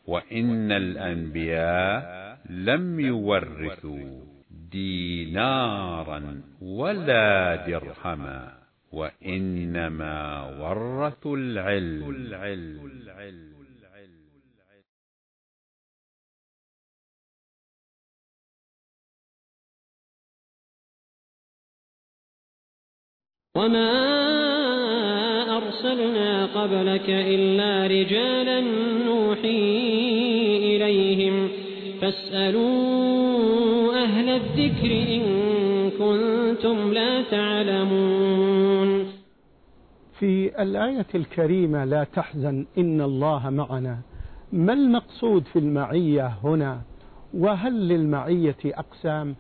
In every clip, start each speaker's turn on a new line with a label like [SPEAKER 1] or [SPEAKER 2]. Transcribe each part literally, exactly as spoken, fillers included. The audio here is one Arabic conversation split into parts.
[SPEAKER 1] وإن الأنبياء لم يورثوا دينارا ولا درهما، وإنما ورثوا العلم.
[SPEAKER 2] وما أرسلنا قبلك إلا رجالا نوحي إليهم فاسألوا أهل الذكر إن كنتم لا تعلمون.
[SPEAKER 3] في الآية الكريمة لا تحزن إن الله معنا، ما المقصود في المعية هنا؟ وهل للمعية أقسام؟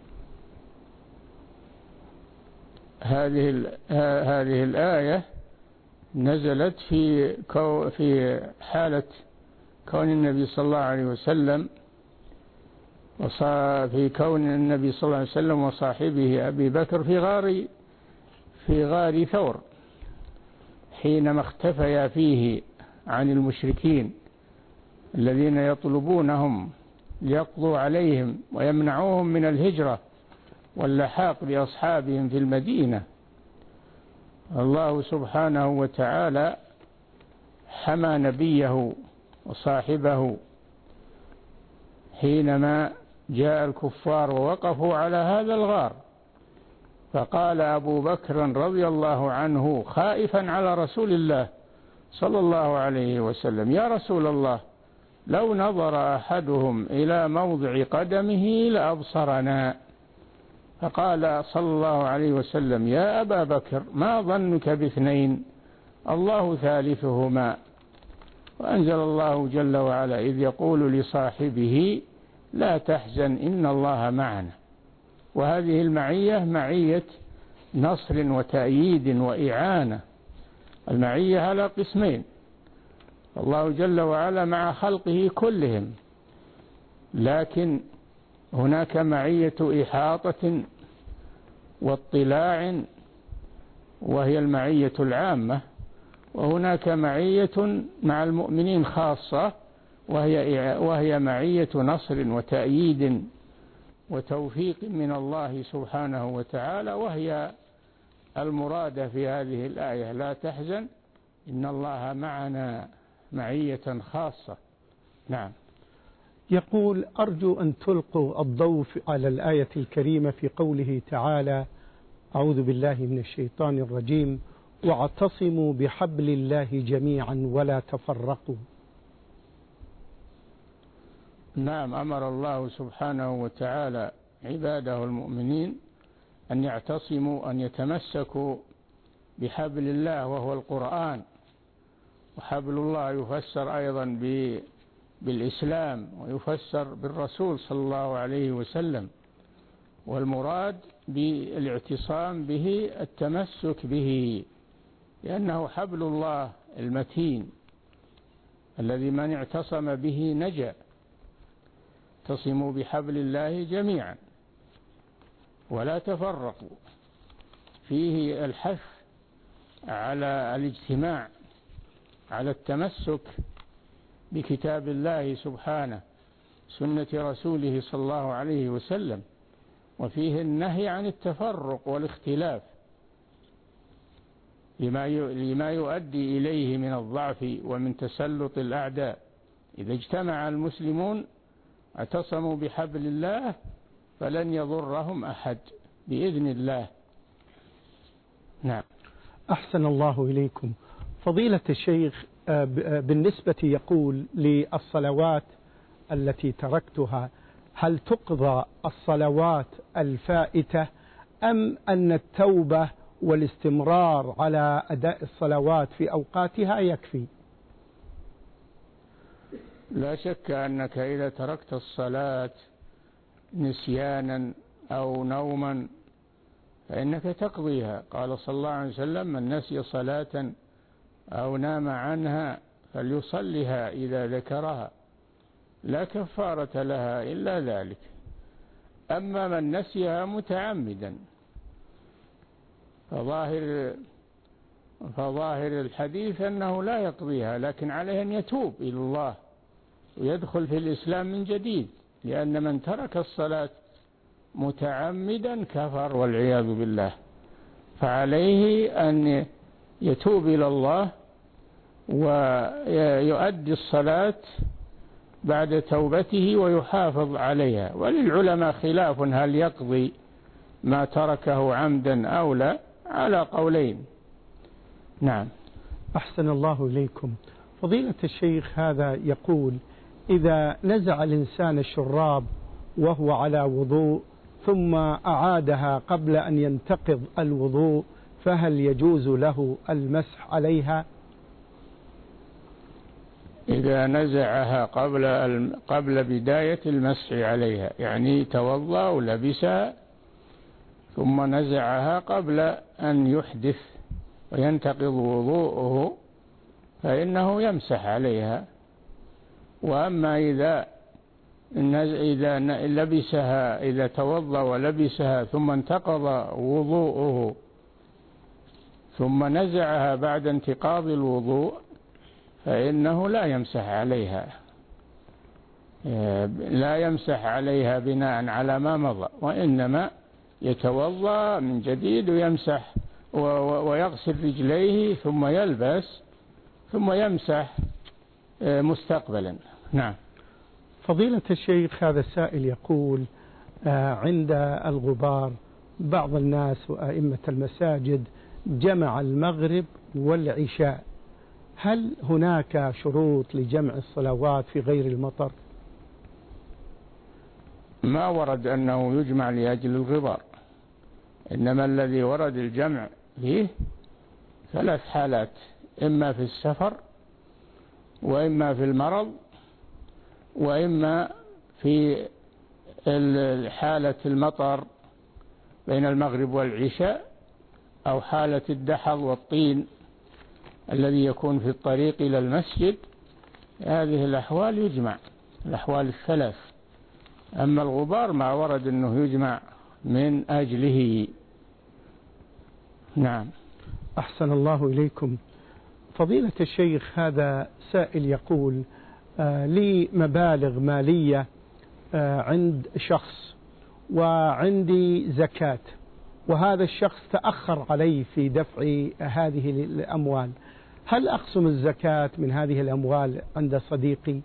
[SPEAKER 4] هذه هذه الآية نزلت في في حالة كون النبي صلى الله عليه وسلم في كون النبي صلى الله عليه وسلم وصاحبه أبي بكر في غار في غار ثور، حينما اختفيا فيه عن المشركين الذين يطلبونهم ليقضوا عليهم ويمنعوهم من الهجرة واللحاق بأصحابهم في المدينة. الله سبحانه وتعالى حمى نبيه وصاحبه حينما جاء الكفار ووقفوا على هذا الغار، فقال أبو بكر رضي الله عنه خائفا على رسول الله صلى الله عليه وسلم: يا رسول الله، لو نظر أحدهم إلى موضع قدمه لأبصرنا. فقال صلى الله عليه وسلم: يا أبا بكر، ما ظنك باثنين الله ثالثهما. وأنزل الله جل وعلا إذ يقول لصاحبه لا تحزن إن الله معنا. وهذه المعية معية نصر وتأييد وإعانة. المعية على قسمين: الله جل وعلا مع خلقه كلهم، لكن هناك معية إحاطة واطلاع وهي المعية العامة، وهناك معية مع المؤمنين خاصة وهي وهي معية نصر وتأييد وتوفيق من الله سبحانه وتعالى، وهي المرادة في هذه الآية: لا تحزن إن الله معنا، معية خاصة. نعم.
[SPEAKER 3] يقول: أرجو أن تلقوا الضوء على الآية الكريمة في قوله تعالى: أعوذ بالله من الشيطان الرجيم، واعتصموا بحبل الله جميعا ولا تفرقوا.
[SPEAKER 4] نعم، أمر الله سبحانه وتعالى عباده المؤمنين أن يعتصموا، أن يتمسكوا بحبل الله وهو القرآن. وحبل الله يفسر أيضا بالإسلام ويفسر بالرسول صلى الله عليه وسلم، والمراد بالاعتصام به التمسك به، لأنه حبل الله المتين الذي من اعتصم به نجا. اعتصموا بحبل الله جميعا ولا تفرقوا، فيه الحث على الاجتماع، على التمسك بكتاب الله سبحانه، سنة رسوله صلى الله عليه وسلم، وفيه النهي عن التفرق والاختلاف لما يؤدي إليه من الضعف ومن تسلط الأعداء. إذا اجتمع المسلمون اعتصموا بحبل الله فلن يضرهم أحد بإذن الله. نعم.
[SPEAKER 3] أحسن الله إليكم. فضيلة الشيخ، بالنسبة يقول للصلوات التي تركتها، هل تقضى الصلوات الفائتة أم أن التوبة والاستمرار على أداء الصلوات في أوقاتها يكفي؟
[SPEAKER 4] لا شك أنك إذا تركت الصلاة نسيانا أو نوما فإنك تقضيها. قال صلى الله عليه وسلم: من نسي صلاة أو نام عنها فليصلها إذا ذكرها، لا كفارة لها إلا ذلك. أما من نسيها متعمدا فظاهر فظاهر الحديث أنه لا يقضيها، لكن عليه أن يتوب إلى الله ويدخل في الإسلام من جديد، لأن من ترك الصلاة متعمدا كفر والعياذ بالله. فعليه أن يتوب إلى الله ويؤدي الصلاة بعد توبته ويحافظ عليها. وللعلماء خلاف هل يقضي ما تركه عمدا أو لا، على قولين. نعم.
[SPEAKER 3] أحسن الله إليكم. فضيلة الشيخ هذا يقول: إذا نزع الإنسان الشراب وهو على وضوء ثم أعادها قبل أن ينتقض الوضوء، فهل يجوز له المسح عليها؟
[SPEAKER 4] إذا نزعها قبل قبل بداية المسح عليها، يعني توضأ ولبسها ثم نزعها قبل أن يحدث وينتقض وضوءه، فإنه يمسح عليها. وأما إذا إذا لبسها إذا توضأ ولبسها ثم انتقض وضوءه ثم نزعها بعد انتقاض الوضوء، فإنه لا يمسح عليها لا يمسح عليها بناء على ما مضى، وإنما يتوضأ من جديد ويمسح ويغسل رجليه ثم يلبس ثم يمسح مستقبلا. نعم.
[SPEAKER 3] فضيلة الشيخ هذا السائل يقول: عند الغبار بعض الناس وأئمة المساجد جمع المغرب والعشاء، هل هناك شروط لجمع الصلوات في غير المطر؟
[SPEAKER 4] ما ورد أنه يجمع لأجل الغبار، إنما الذي ورد الجمع فيه ثلاث حالات: إما في السفر، وإما في المرض، وإما في حالة المطر بين المغرب والعشاء، أو حالة الدحض والطين الذي يكون في الطريق إلى المسجد. هذه الأحوال يجمع، الأحوال الثلاث. أما الغبار ما ورد أنه يجمع من أجله. نعم.
[SPEAKER 3] أحسن الله إليكم. فضيلة الشيخ هذا سائل يقول: آه لي مبالغ مالية آه عند شخص وعندي زكاة، وهذا الشخص تأخر علي في دفع هذه الأموال، هل أقسم الزكاة من هذه الأموال عند صديقي؟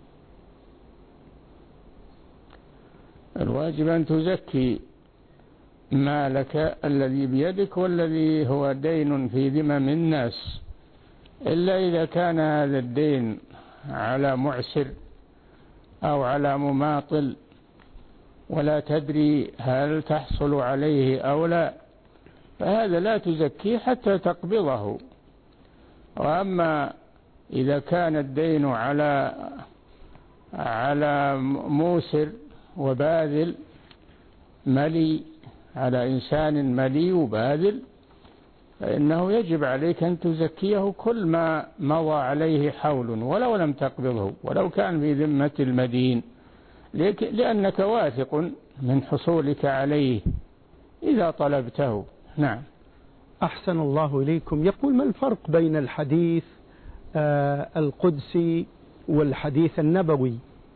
[SPEAKER 4] الواجب أن تزكي مالك الذي بيدك والذي هو دين في ذمم الناس، إلا إذا كان هذا الدين على معسر أو على مماطل ولا تدري هل تحصل عليه أو لا، فهذا لا تزكيه حتى تقبضه. وأما إذا كان الدين على على موسر وباذل ملي، على إنسان ملي وباذل، فإنه يجب عليك أن تزكيه كل ما مضى عليه حول ولو لم تقبضه، ولو كان في ذمة المدين، لأنك واثق من حصولك عليه إذا طلبته. نعم.
[SPEAKER 3] أحسن الله إليكم. يقول: ما الفرق بين الحديث آه القدسي والحديث النبوي؟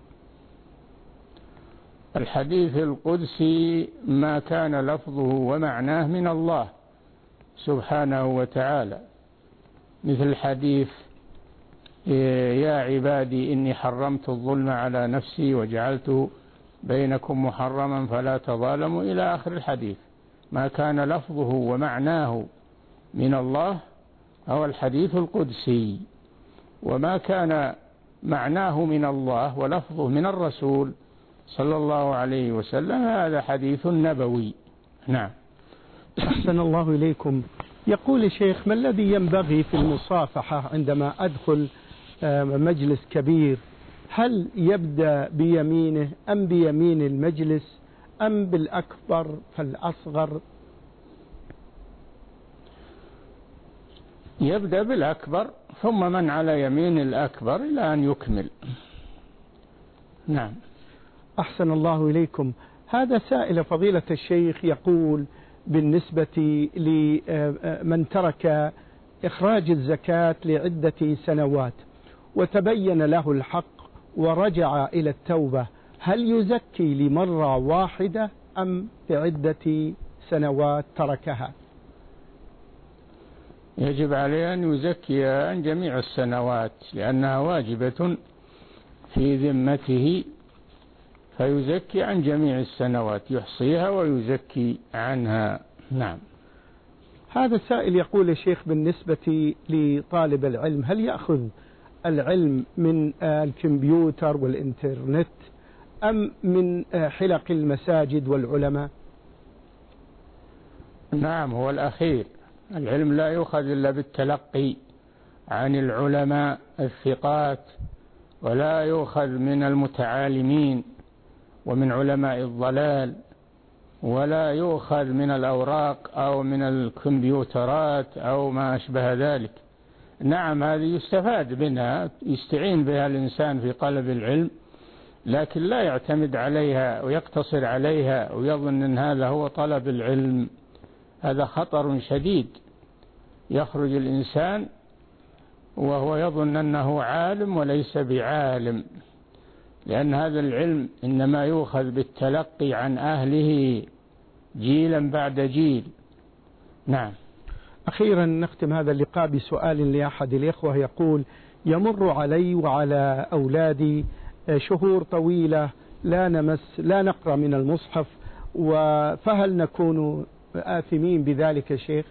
[SPEAKER 4] الحديث القدسي ما كان لفظه ومعناه من الله سبحانه وتعالى، مثل حديث: يا عبادي إني حرمت الظلم على نفسي وجعلته بينكم محرما فلا تظالموا، إلى آخر الحديث. ما كان لفظه ومعناه من الله هو الحديث القدسي، وما كان معناه من الله ولفظه من الرسول صلى الله عليه وسلم هذا حديث نبوي. نعم.
[SPEAKER 3] أحسن الله إليكم. يقول الشيخ: ما الذي ينبغي في المصافحة عندما أدخل مجلس كبير؟ هل يبدأ بيمينه أم بيمين المجلس أم بالأكبر فالأصغر؟
[SPEAKER 4] يبدأ بالأكبر ثم من على يمين الأكبر إلى أن يكمل. نعم.
[SPEAKER 3] أحسن الله إليكم. هذا سائل فضيلة الشيخ يقول: بالنسبة لمن ترك إخراج الزكاة لعدة سنوات وتبين له الحق ورجع إلى التوبة هل يزكي لمرة واحدة أم بعدة سنوات تركها؟
[SPEAKER 4] يجب عليه أن يزكي عن جميع السنوات لأنها واجبة في ذمته، فيزكي عن جميع السنوات، يحصيها ويزكي عنها. نعم.
[SPEAKER 3] هذا السائل يقول يا شيخ بالنسبة لطالب العلم هل يأخذ العلم من الكمبيوتر والإنترنت أم من حلق المساجد والعلماء؟
[SPEAKER 4] نعم، هو الأخير. العلم لا يؤخذ إلا بالتلقي عن العلماء الثقات، ولا يؤخذ من المتعالمين ومن علماء الضلال، ولا يؤخذ من الأوراق أو من الكمبيوترات أو ما أشبه ذلك. نعم، هذه يستفاد منها، يستعين بها الإنسان في طلب العلم، لكن لا يعتمد عليها ويقتصر عليها ويظن أن هذا هو طلب العلم. هذا خطر شديد، يخرج الإنسان وهو يظن أنه عالم وليس بعالم، لأن هذا العلم إنما يؤخذ بالتلقي عن أهله جيلا بعد جيل. نعم.
[SPEAKER 3] أخيرا نختم هذا اللقاء بسؤال لأحد الإخوة يقول: يمر علي وعلى أولادي شهور طويلة لا نمس لا نقرأ من المصحف، فهل نكون آثمين بذلك يا شيخ؟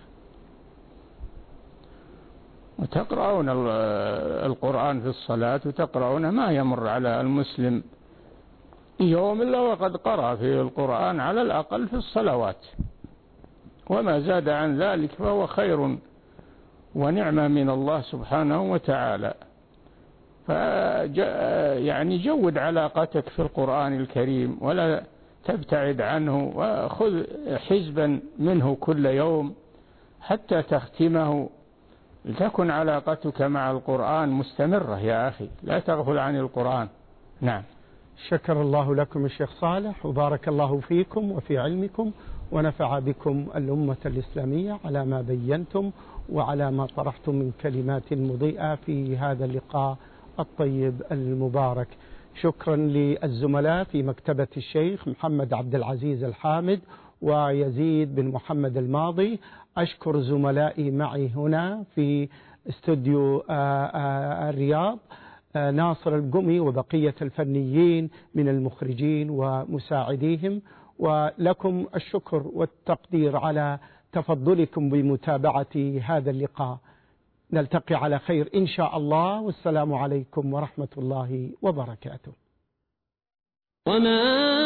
[SPEAKER 4] وتقرؤون القرآن في الصلاة وتقرؤون، ما يمر على المسلم يوم إلا وقد قرأ في القرآن على الأقل في الصلوات، وما زاد عن ذلك فهو خير ونعمة من الله سبحانه وتعالى. يعني جود علاقتك في القرآن الكريم ولا تبتعد عنه، وخذ حزبا منه كل يوم حتى تختمه، لتكن علاقتك مع القرآن مستمرة يا أخي، لا تغفل عن القرآن. نعم.
[SPEAKER 3] شكر الله لكم الشيخ صالح، وبارك الله فيكم وفي علمكم، ونفع بكم الأمة الإسلامية على ما بينتم وعلى ما طرحتم من كلمات مضيئة في هذا اللقاء الطيب المبارك. شكرا للزملاء في مكتبة الشيخ محمد عبد العزيز الحامد ويزيد بن محمد الماضي. أشكر زملائي معي هنا في استوديو الرياض، ناصر القمي وبقية الفنيين من المخرجين ومساعديهم، ولكم الشكر والتقدير على تفضلكم بمتابعة هذا اللقاء. نلتقي على خير إن شاء الله، والسلام عليكم ورحمة الله وبركاته.
[SPEAKER 2] وما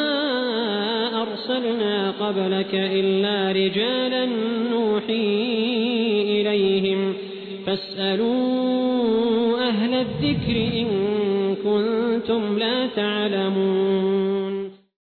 [SPEAKER 2] أرسلنا قبلك إلا رجالا نوحي إليهم فاسألوا أهل الذكر إن كنتم لا تعلمون.